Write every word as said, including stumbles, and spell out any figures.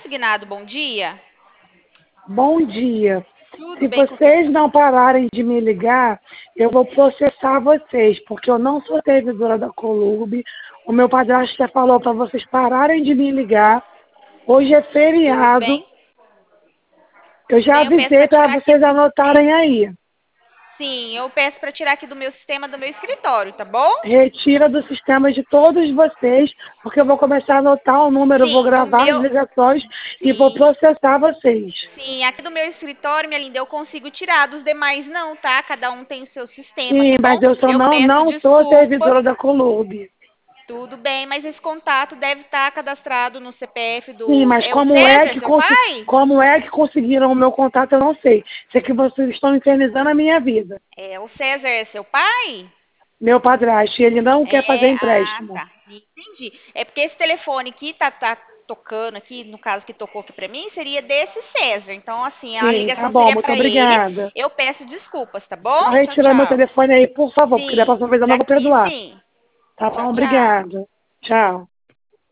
consignado, bom dia. Bom dia. Tudo Se bem vocês consigo? não pararem de me ligar, eu vou processar vocês, porque eu não sou servidora da Colube. O meu padrasto já falou para vocês pararem de me ligar. Hoje é Tudo feriado. bem? Eu Tudo já bem, eu peço para avisei para tirar aqui. vocês anotarem aí. Sim, eu peço para tirar aqui do meu sistema, do meu escritório, tá bom? Retira do sistema de todos vocês, porque eu vou começar a anotar o número, eu vou Sim, do gravar as meu. ligações e vou Sim, processar vocês. sim, aqui do meu escritório, minha linda, eu consigo tirar. Dos demais não, tá? Cada um tem o seu sistema, Sim, tá mas bom? eu só Eu não, peço não sou desculpas. servidora da Colube. Tudo bem, mas esse contato deve estar cadastrado no C P F Sim, do. mas É o como é César, que seu consi- pai? como é que conseguiram o meu contato, eu não sei. Sei que vocês estão infernizando a minha vida. É, o César é seu pai? Meu padrasto, ele não quer fazer É, ah, empréstimo. tá. Entendi. É porque esse telefone que tá, tá tocando aqui, no caso que tocou aqui pra mim, seria desse César. Então, assim, a Sim, tá ligação bom, seria muito pra ele. obrigada. Eu peço desculpas, tá bom? Só Tchau, retira meu tchau. telefone aí, por favor, porque da Sim, próxima vez eu não vou daqui perdoar. sim. Tá Tchau, bom, tchau. obrigada. Tchau.